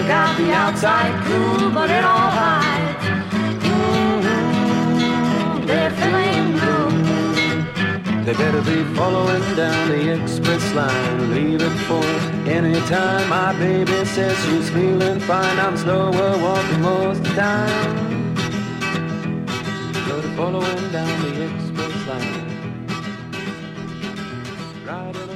got the outside cool, but it all hides. They're feeling blue. They better be following down the express line. Leave it for any time. My baby says she's feeling fine. I'm slower walking most of the time. But following down the express line. Riding